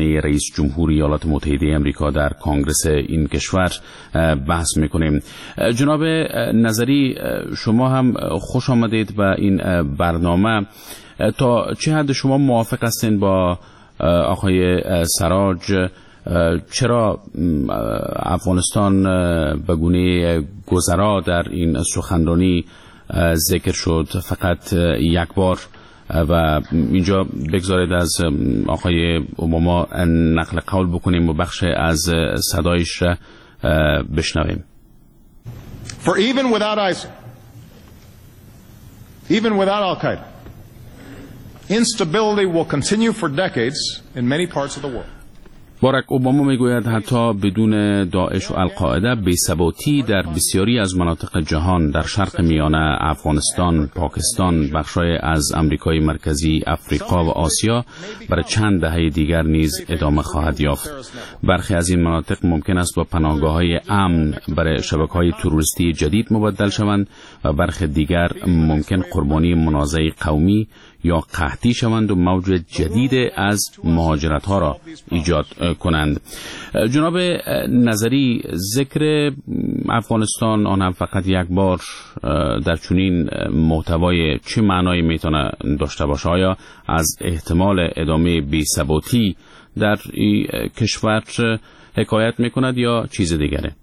بیانیه رئیس جمهور ایالات متحده آمریکا در کنگره این کشور بحث میکنیم. جناب نظری، شما هم خوش آمدید به این برنامه. تا چه حد شما موافق هستین با آقای سراج؟ چرا افغانستان به گونه گذرا در این سخنرانی ذکر شد فقط یک بار و اینجا بگذارید از آقای اوباما نقل قول بکنیم و بخش از صدایش را بشنویم. For even without ISIL, even without Al-Qaeda, instability will continue for decades in many parts of the world. باراک اوباما میگوید حتی بدون داعش و القاعده بی‌ثباتی در بسیاری از مناطق جهان، در شرق میانه، افغانستان، پاکستان، بخشای از امریکای مرکزی، افریقا و آسیا برای چند دهه دیگر نیز ادامه خواهد یافت. برخی از این مناطق ممکن است با پناهگاه‌های امن برای شبکه‌های تروریستی جدید مبدل شوند و برخی دیگر ممکن قربانی منازعه قومی یا قحطی شوند و موج جدید از مهاجرت‌ها را ایجاد کنند. جناب نظری، ذکر افغانستان آن هم فقط یک بار در چنین محتوای چه معنایی میتونه داشته باشه؟ آیا از احتمال ادامه بی‌ثباتی در این کشور حکایت میکند یا چیز دیگره؟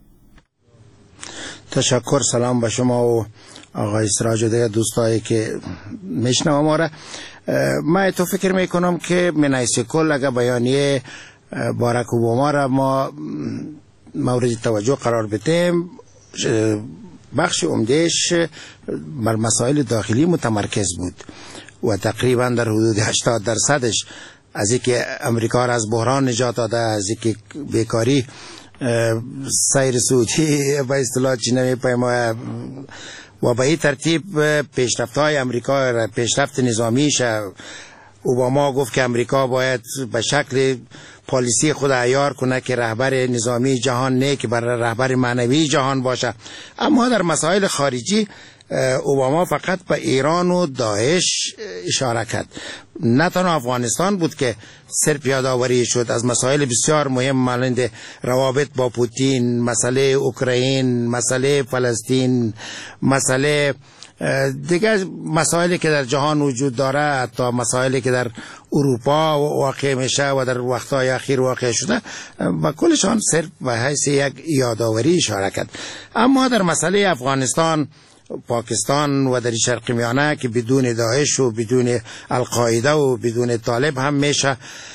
تشکر. سلام به شما و آقای سراج و دیگر دوستایی که میشنوم ما را. من تو فکر میکنم که من حیث کل اگر بیانیه باراک اوباما را ما مورد توجه قرار بدیم، بخش عمدهش بر مسائل داخلی متمرکز بود و تقریبا در حدود 80% از اینکه امریکا را از بحران نجات داده، از اینکه بیکاری سیر سعودی به اصطلاح چی نمی‌پیماید و به این ترتیب پیشرفت‌های امریکا، پیشرفت نظامیش، اوباما گفت که امریکا باید به شکل پالیسی خود عیار کنه که رهبر نظامی جهان نه که برای رهبر معنوی جهان باشه. اما در مسائل خارجی اوباما فقط به ایران و داعش اشاره کرد. نه تنها افغانستان بود که سر یادآوری شد از مسائل بسیار مهم مانند روابط با پوتین، مسئله اوکراین، مسئله فلسطین، مسئله دیگر مسائلی که در جهان وجود داره، تا مسائلی که در اروپا واقع میشه و در وقتهای اخیر واقع شده، با کلشان صرف به حیث یک یادآوری اشاره کرد. اما در مسئله افغانستان، پاکستان و در شرق میانه که بدون داعش و بدون القاعده و بدون طالب هم میشه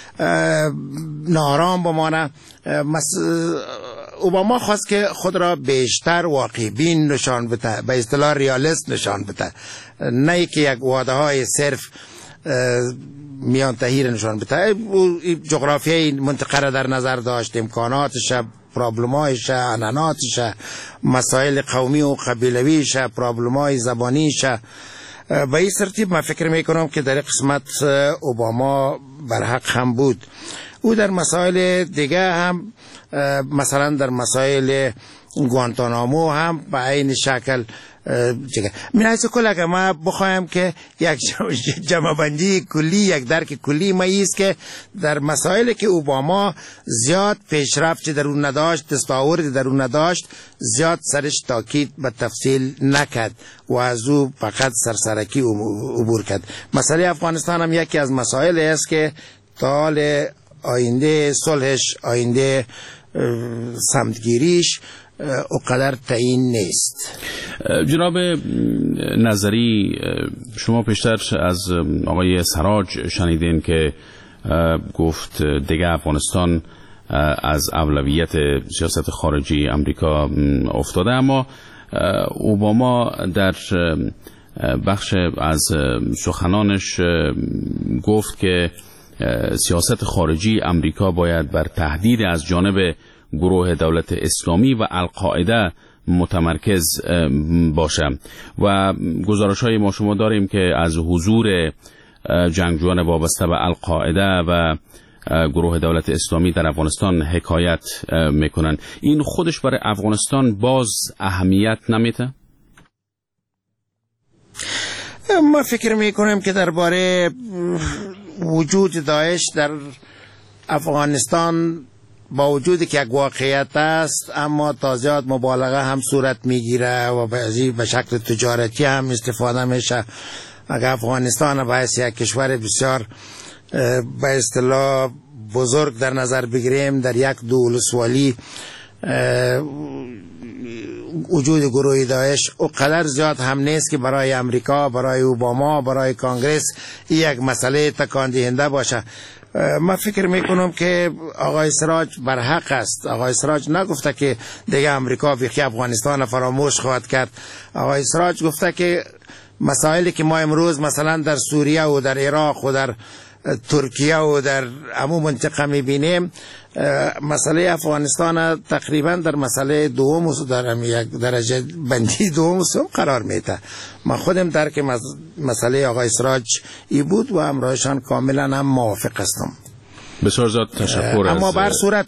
نارام بمانه، اوباما خواست که خود را بیشتر واقع بین نشان بده، به اصطلاح ریالیست نشان بده، نه که یک وعده های صرف میان تهیر نشان بده. جغرافیای منطقه را در نظر داشت، امکاناتش، پرابلمایش، عنعناتش، مسائل قومی و قبیلویش، پرابلمای زبانیش. به این ترتیب من فکر میکنم که در قسمت اوباما برحق هم بود. او در مسائل دیگه هم، مثلا در مسائل گوانتانامو هم به این شکل من از کل اگر ما بخوایم که یک جمع بندی کلی، یک درک کلی ما ایست که در مسائلی که اوباما زیاد پیشرفت در اون نداشت، دستاورد در اون نداشت، زیاد سرش تاکید به تفصیل نکرد و از او فقط سرسرکی عبور کرد. مسئله افغانستان هم یکی از مسائل است که تا حال آینده صلحش، آینده سمتگیریش اقدر تعیین نیست. جناب نظری، شما پیشتر از آقای سراج شنیدین که گفت دیگه افغانستان از اولویت سیاست خارجی امریکا افتاده، اما اوباما در بخش از سخنانش گفت که سیاست خارجی امریکا باید بر تهدید از جانب گروه دولت اسلامی و القاعده متمرکز باشه و گزارش‌های ما شما داریم که از حضور جنگجویان وابسته به القاعده و گروه دولت اسلامی در افغانستان حکایت میکنن. این خودش برای افغانستان باز اهمیت نمیده؟ ما فکر میکنیم که درباره وجود داعش در افغانستان با وجودی که یک واقعیت است، اما تا زیاد مبالغه هم صورت میگیره و به شکل تجارتی هم استفاده میشه. اگر افغانستان به حیث یک کشور بسیار به اصطلاح بزرگ در نظر بگیریم، در یک دولت‌ولی وجود گروه داعش اونقدر زیاد هم نیست که برای امریکا، برای اوباما، برای کانگرس یک مسئله تکان دهنده باشه. من فکر میکنم که آقای سراج بر حق است. آقای سراج نگفته که دیگه امریکا بیخی افغانستان فراموش خواهد کرد. آقای سراج گفته که مسائلی که ما امروز مثلا در سوریه و در عراق و در ترکیه و در عموم منطقه میبینیم، مسئله افغانستان تقریبا در مسئله دوم و در یک درجه بندی دوم و سوم قرار میده. من خودم درک مسئله آقای سراج ای بود و امرایشان کاملا هم موافق هستم. بسیار زیاد تشکر. اما بر صورت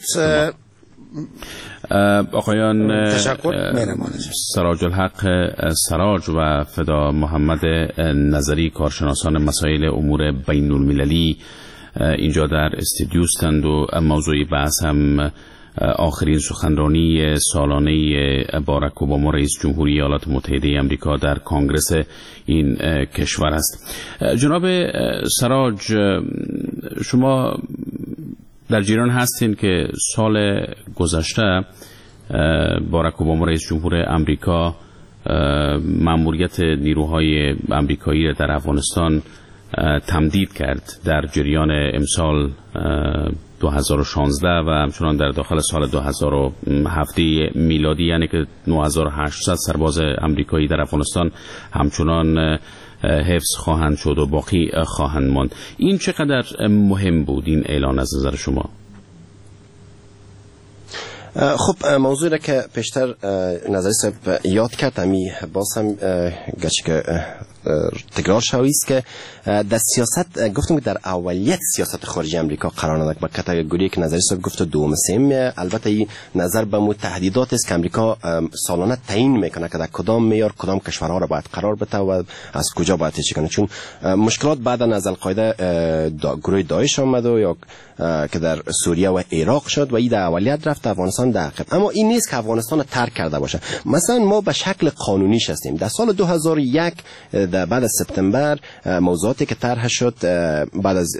آقایان سراج الحق سراج و فدا محمد نظری، کارشناسان مسائل امور بین المللی، اینجا در استودیو هستند و موضوع بحث هم آخرین سخنرانی سالانه باراک اوباما رئیس جمهوری ایالات متحده آمریکا در کنگره این کشور است. جناب سراج، شما در جریان هستین که سال گذشته باراک اوباما رئیس جمهور آمریکا مأموریت نیروهای آمریکایی در افغانستان تمدید کرد در جریان امسال 2016 و همچنان در داخل سال 2007 میلادی، یعنی که 9800 سرباز آمریکایی در افغانستان همچنان حفظ خواهند شد و باقی خواهند ماند. این چقدر مهم بود این اعلان از نظر شما؟ خب موضوعی را که پیشتر نظری صاحب یاد کرد، امی باز هم گرچه که تکرار شوی است که در سیاست گفتم که در اولیت سیاست خارجی امریکا قرار ندارد با کاتگوری که نظری صاحب گفت دوم سوم. البته این نظر به تهدیدات است که امریکا سالانه تعیین میکنه که در کدام معیار کدام کشورها را باید قرار بده و از کجا باید چی کنه، چون مشکلات بعدا از القاعده گروه داعش آمد و یا که در سوریه و عراق شد و این در اولیت رفت افغانستان در عقب. اما این نیست که افغانستان ترک کرده باشه. مثلا ما به شکل قانونیش هستیم. در سال 2001 بعد از سپتامبر موضوعاتی که طرح شد بعد از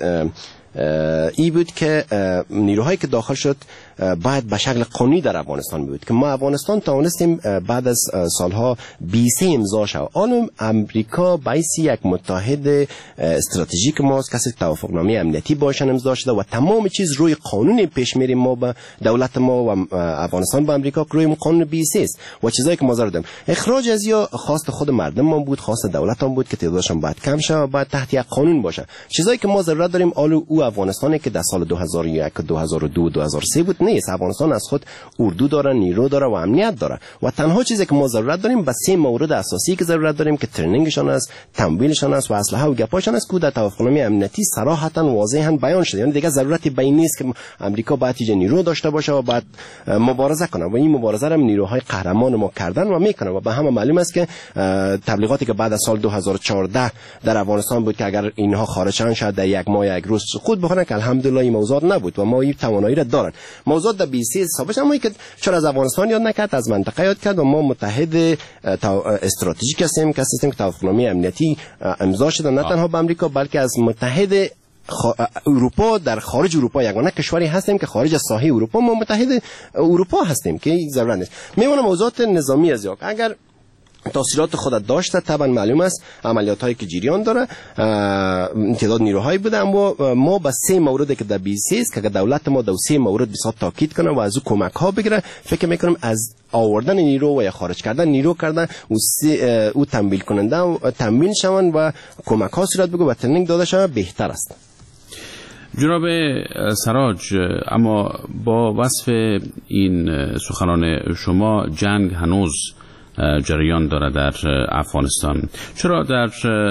ای بود که نیروهایی که داخل شد باید به شکل قانونی در افغانستان بود که ما افغانستان توانستیم بعد از سالها 20 امضا شد. آن امریکا بایسی یک متحد استراتژیک ماست، کسی توافقنامه امنیتی باشن امضا شده و تمام چیز روی قانون پیش میریم. ما به دولت ما و افغانستان با امریکا روی قانون 20 است و چیزایی که ما زردیم اخراج از یا خواست خود مردم ما بود، خواست دولت هم بود که تعدادشون باید کم شه و باید تحت یک قانون باشه. چیزایی که ما ضرورت داریم او افغانستانی که در سال 2001 2002 2003 بود نیست. افغانستان از خود اردو داره، نیرو داره و امنیت داره و تنها چیزی که ما ضرورت داریم به سه مورد اساسی که ضرورت داریم که ترنینگشان است، تمویلشان است و اسلحه و گپاشان است که در توافقنامه امنیتی صراحتا واضحا بیان شده. یعنی دیگه ضرورتی به این نیست که امریکا باید نیرو داشته باشه و بعد مبارزه کنه و این مبارزه را نیروهای قهرمان ما کردن و میکنه و به همه معلوم است که تبلیغاتی که بعد از سال 2014 در افغانستان بود که اگر اینها خارج شدن شاید در یک ماه یک روز سقوط بکنه که الحمدلله این موضوع نبود و ما این توانایی را دارن. موضوع در 20 حسابش اما که چرا از افغانستان یاد نکرد، از منطقه یاد کرد و ما متحد استراتژیک هستیم که سیستم توافقنامه امنیتی امضا شده نه تنها با امریکا بلکه از متحد اروپا در خارج اروپا یگانه کشوری هستیم که خارج از ساحه اروپا ما متحد اروپا هستیم که ضرورت نیست. میمونه موضوعات نظامی از یک اگر تاثیرات خود داشته طبعا معلوم است عملیات هایی که جریان داره تعداد نیروهایی بوده اما ما با سه موردی که در 20 است که دولت ما در سه مورد بسیار تاکید کنه و از او کمک ها بگیره فکر میکنم از آوردن نیرو و یا خارج کردن نیرو کردن او تمویل کننده و تمویل شون و کمک ها صورت بگو و ترنینگ داده شون بهتر است. جناب سراج، اما با وصف این سخنان شما جنگ هنوز جریان داره در افغانستان. چرا در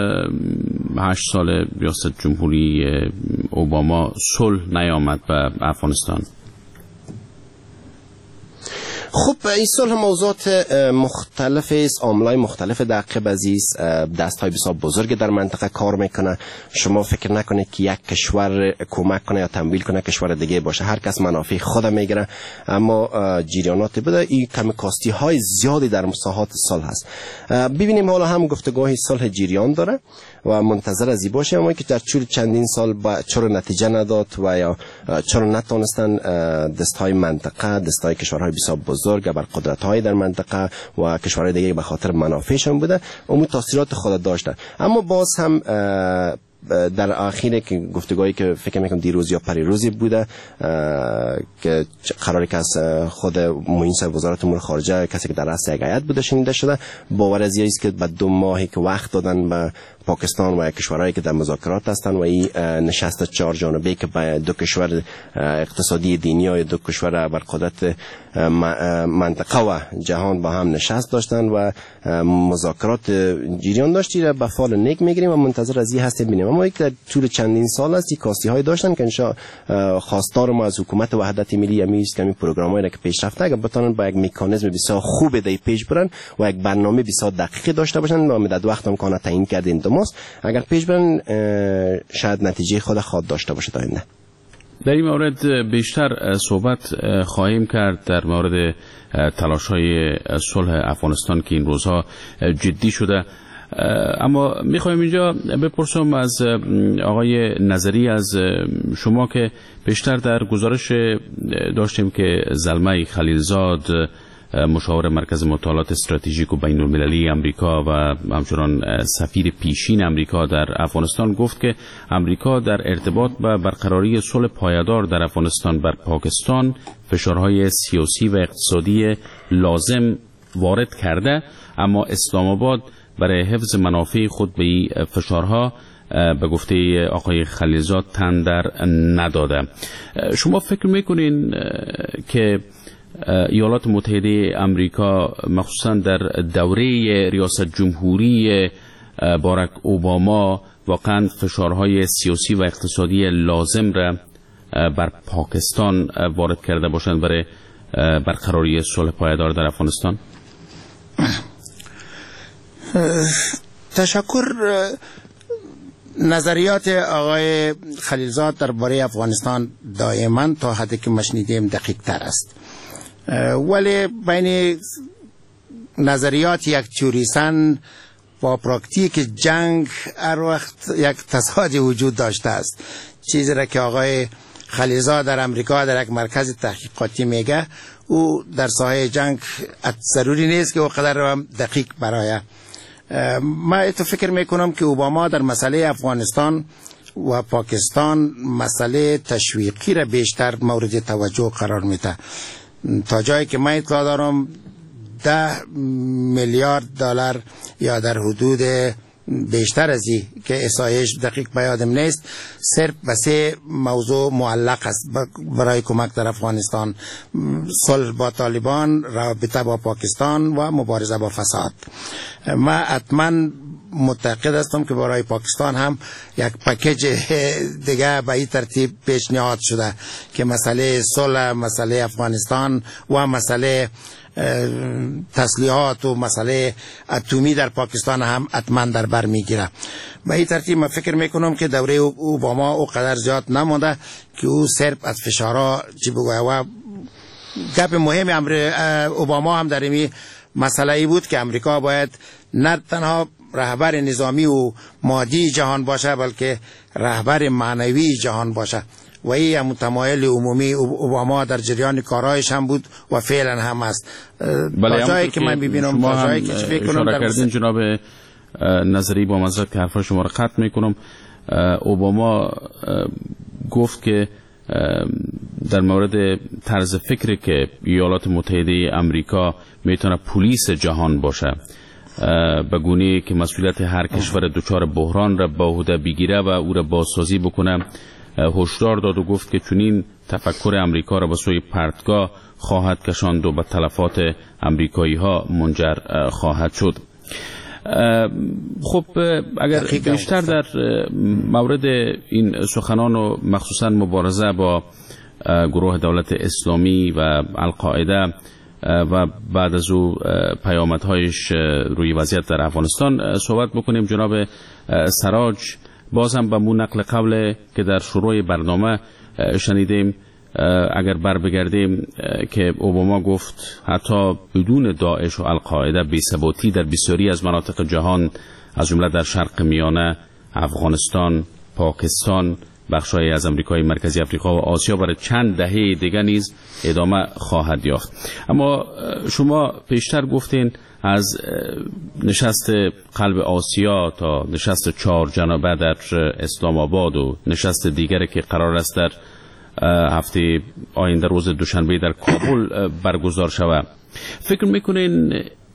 8 سال ریاست جمهوری اوباما صلح نیامد به افغانستان؟ خب این صلح موضوعات مختلف است، عاملای مختلف در عقب عزیز، دست‌های بسیار بزرگ در منطقه کار میکنه. شما فکر نکنید که یک کشور کمک کنه یا تمویل کنه کشور دیگه باشه، هر کس منافع خود میگیره، اما جریانات بده این کمی کاستی های زیادی در مساحات صلح هست. ببینیم حالا هم گفتگوهای صلح جریان داره و منتظر از این باشه، اما که در طول چندین سال چرا نتیجه نداد و یا چرا نتونستن دست‌های منطقه، دست‌های کشورهای بسیار بزرگ بر قدرت‌های در منطقه و کشورهای دیگه به خاطر منافعشون بوده، اون تاثیرات خود داشته. اما باز هم در آخر که گفتگویی که فکر میکنم دیروز یا پریروزی بوده که قراری که از خود معین صاحب وزارت امور خارجه کسی که در رأس یک هیئت بوده شنیده شده، باور از است که بعد 2 ماهی که وقت دادن به پاکستان و کشورهایی که در مذاکرات هستند و این نشست 4 جانبه که به 2 کشور اقتصادی دینی و 2 کشور بر قدرت منطقه و جهان با هم نشست داشتن و مذاکرات جریان داشتی را به فال نیک میگیریم و منتظر از این هستیم ببینیم. اما یک در طول چندین سال است کاستی های داشتن که انشا خواستار ما از حکومت وحدت ملی است که این پروگرامایی که پیش رفته اگر بتونن با یک مکانیزم بسیار خوب دی پیش برن و یک برنامه بسیار دقیق داشته باشن و مدت وقت امکانات تعیین کردین دماست، اگر پیش برن شاید نتیجه خود داشته باشه تا آینده. در این مورد بیشتر صحبت خواهیم کرد در مورد تلاش‌های صلح افغانستان که این روزها جدی شده، اما میخوایم اینجا بپرسم از آقای نظری از شما که بیشتر در گزارش داشتیم که زلمه خلیلزاد مشاور مرکز مطالعات استراتژیک و بین المللی امریکا و همچنان سفیر پیشین امریکا در افغانستان گفت که امریکا در ارتباط با برقراری صلح پایدار در افغانستان بر پاکستان فشارهای سیاسی و اقتصادی لازم وارد کرده، اما اسلام آباد برای حفظ منافع خود به این فشارها به گفته آقای خلیلزاد تن در نداده. شما فکر میکنین که ایالات متحده امریکا مخصوصا در دوره ریاست جمهوری باراک اوباما واقعا فشارهای سیاسی و اقتصادی لازم را بر پاکستان وارد کرده باشند برای برقراری صلح پایدار در افغانستان؟ تشکر. نظریات آقای خلیلزاد درباره افغانستان دائما تا حدی که مشنیدیم دقیق تر است، ولی بین نظریات یک تیوریسن با پراکتیک جنگ هر وقت یک تضاد وجود داشته است. چیزی را که آقای خلیلزاد در امریکا در یک مرکز تحقیقاتی میگه او در ساحه جنگ ضروری نیست که او قدر دقیق برای. من فکر میکنم که اوباما در مسئله افغانستان و پاکستان مسئله تشویقی را بیشتر مورد توجه قرار میده. تا جایی که من اطلاع دارم 10 میلیارد دلار یا در حدود بیشتر از این که احصایش دقیق به یادم نیست صرف به 3 موضوع معلق است برای کمک در افغانستان: صلح با طالبان، رابطه با پاکستان و مبارزه با فساد. من حتما معتقد هستم که برای پاکستان هم یک پکیج دیگه به این ترتیب پیشنهاد شده که مسئله صلح، مسئله افغانستان و مسئله تسلیحات و مسئله اتمی در پاکستان هم حتما در بر میگیره. به این ترتیب من فکر میکنم که دوره اوباما او قدر زیاد نمونده که او صرف از فشارها چی بگویه. و گپ مهم اوباما هم در این مسئله ای بود که امریکا باید نه تنها رهبر نظامی و مادی جهان باشه بلکه رهبر معنوی جهان باشه و این متمایل عمومی اوباما در جریان کارهایش هم بود و فعلا هم است. تا جایی که من ببینم، تا جایی که فکر کنم در کردین جناب نظری، با مزد که حرف شما را قطع میکنم، اوباما گفت که در مورد طرز فکری که ایالات متحده امریکا میتونه پلیس جهان باشه، به گونه‌ای که مسئولیت هر کشور دچار بحران را به عهده بگیره و او را بازسازی بکنه، هشدار داد و گفت که چنین تفکر امریکا را به سوی پرتگاه خواهد کشاند و به تلفات امریکایی ها منجر خواهد شد. خب اگر بیشتر در مورد این سخنان و مخصوصا مبارزه با گروه دولت اسلامی و القاعده و بعد از او پیامدهایش روی وضعیت در افغانستان صحبت بکنیم. جناب سراج، باز هم به مون نقل قول که در شروع برنامه شنیدیم اگر بر بگردیم که اوباما گفت حتی بدون داعش و القاعده بی‌ثباتی در بسیاری از مناطق جهان از جمله در شرق میانه، افغانستان، پاکستان، بخش‌های از امریکای مرکزی، افریقا و آسیا برای چند دهه دیگر نیز ادامه خواهد یافت. اما شما پیشتر گفتین از نشست قلب آسیا تا نشست 4 جنبه در اسلام آباد و نشست دیگری که قرار است در هفته آینده روز دوشنبه در کابل برگزار شود، فکر میکنین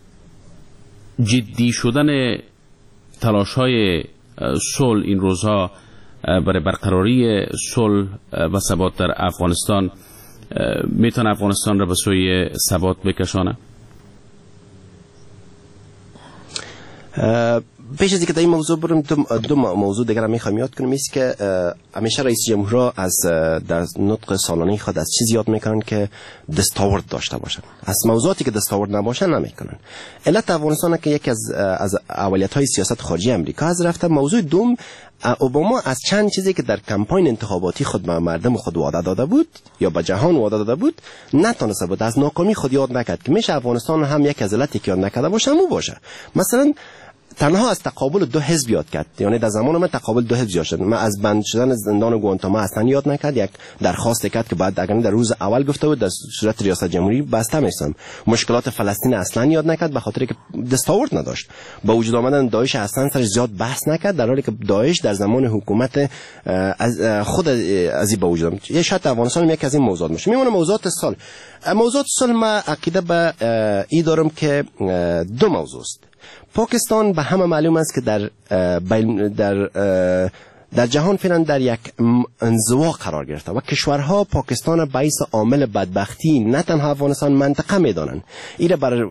جدی شدن تلاش‌های صلح این روزها برای برقراری صلح و ثبات در افغانستان میتونه افغانستان را به سوی ثبات بکشانه؟ پیش از اینکه در این موضوع برم دو موضوع دیگر هم میخوام یاد کنم. است که همیشه رئیس جمهور از در نطق سالانه خود از چیز یاد میکنن که دستاورد داشته باشن، از موضوعاتی که دستاورد نباشن نمیکنن. علت افغانستان که یکی از اولیت‌های سیاست خارجی امریکا از رفته. موضوع دوم، اوباما از چند چیزی که در کمپاین انتخاباتی خود به مردم خود وعده داده بود یا به جهان وعده داده بود نتونسته بود، از ناکامی خود یاد نکرد که میشه افغانستان هم یک از علتی که یاد نکرده باشه مو باشه. مثلا تنها از تقابل 2 حزب یاد کرد، یعنی در زمان من تقابل 2 حزب یاد شد. من از بند شدن زندان گوانتانامو اصلا یاد نکرد. یک درخواست کرد که بعد اگر در روز اول گفته بود در صورت ریاست جمهوری بسته میشم. مشکلات فلسطین اصلا یاد نکرد به خاطر که دستاورد نداشت. با وجود آمدن داعش اصلا سرش زیاد بحث نکرد، در حالی که داعش در زمان حکومت از خود از این با وجود آمد. یه شرط افغانستان یک از این موضوعات میشه. میمونه موضوعات صلح. موضوعات صلح ما عقیده به این دارم که 2 موضوع است. پاکستان به همه معلوم است که در جهان فعلا در یک انزوا قرار گرفته و کشورها پاکستان باعث عامل بدبختی نه تنها افغانستان منطقه میدانند. این برای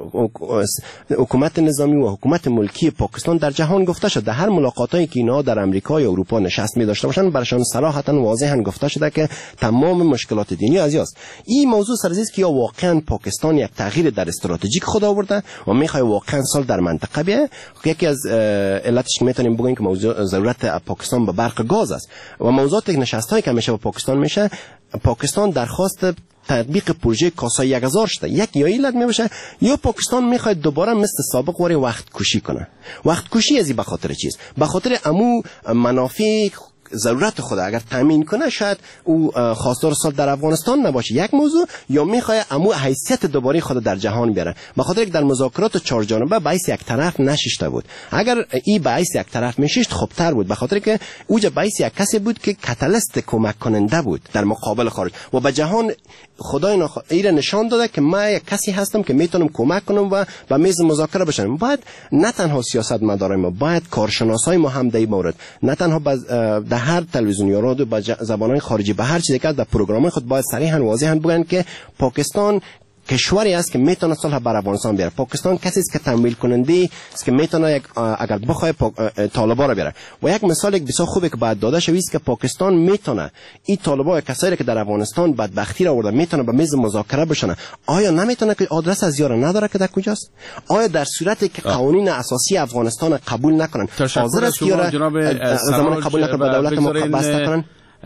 حکومت نظامی و حکومت ملکی پاکستان در جهان گفته شده. در هر ملاقاتایی که اینا در امریکا یا اروپا نشست می داشته باشند برشان صراحتا واضحا گفته شده که تمام مشکلات دینی از یاست. این موضوع سرزیست که یا واقعا پاکستان یک تغییر در استراتژیک خود آورده و میخواد واقعا سال در منطقه بیه. یکی از علتش میتونیم بگیم که موضوع ضرورت پاکستان به برق گاز است و موضوعات نشست‌هایی که همیشه با پاکستان میشه، پاکستان درخواست تطبیق پروژه کاسای 1000 شده. یک یا علت میشه یا پاکستان میخواد دوباره مثل سابق وری وقت کشی کنه. وقت کشی از به خاطر چیز؟ به خاطر امو منافع ضرورت خود اگر تامین کنه شاید او خواستار سال در افغانستان نباشه. یک موضوع، یا میخواد امو حیثیت دوباره خود در جهان بیاره. به خاطر که در مذاکرات 4 جانبه باعث یک طرف نشیشته بود. اگر این باعث یک طرف میشیشت خوبتر بود، به خاطر که اوجا باعث یک کسی بود که کاتالیست کمک کننده بود در مقابل خارج و به جهان خدای ایره نشان داده که من یک کسی هستم که میتونم کمک کنم و به میز مذاکره بشم. باید نه تنها سیاست مدارای ما، باید کارشناسای ما هم در این مورد نه تنها در هر تلویزیون یا رادیو با زبانهای خارجی به هر چیزی که در پروگرام خود باید صریحا واضحا بگن که پاکستان کشوری است که میتونه صلح بر افغانستان بیاره. پاکستان کسی است که تمویل کننده است که میتونه اگر بخواد طالبان را بیاره. و یک مثال یک بسیار خوبه که بعد داده شوی است که پاکستان میتونه این طالبان کسایی که در افغانستان بدبختی را آورده میتونه به میز مذاکره بشینه. آیا نمیتونه که آدرس از یار نداره که در کجاست؟ آیا در صورتی که قوانین اساسی افغانستان قبول نکنن حاضر است که زمان قبول نکنه به دولت ما بسته کنن؟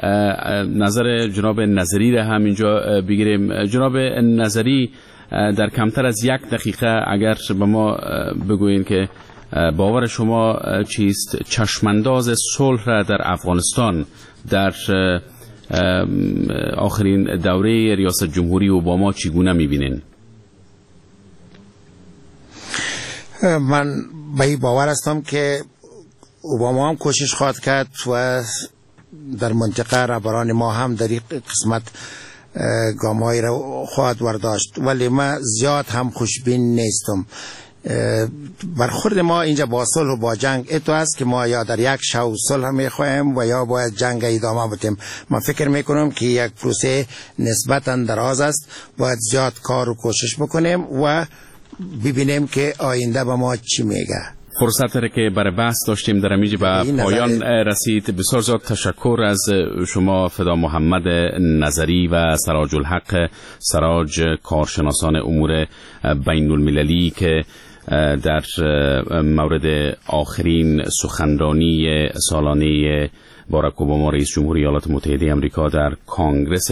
نظر جناب نظری را هم اینجا بگیریم. جناب نظری، در کمتر از 1 دقیقه اگر به ما بگوین که باور شما چیست چشمانداز صلح را در افغانستان در آخرین دوره ریاست جمهوری اوباما چگونه میبینین؟ من به این باور هستم که اوباما هم کوشش خواهد کرد و در منطقه رهبران ما هم در این قسمت گام‌هایی را خواهد برداشت، ولی من زیاد هم خوشبین نیستم. برخورد ما اینجا با صلح و با جنگ اتو است که ما یا در یک شو صلح میخوایم و یا باید جنگ ادامه بدیم. من فکر میکنم که یک پروسه نسبتا دراز است، باید زیاد کار و کوشش بکنیم و ببینیم که آینده به ما چی میگه. فرصت را که برای بحث داشتیم در امیج به پایان رسید. بسیار زیاد تشکر از شما فدا محمد نظری و سراج الحق سراج، کارشناسان امور بین المللی که در مورد آخرین سخنرانی سالانه باراک اوباما رئیس جمهوری ایالات متحده آمریکا در کانگرس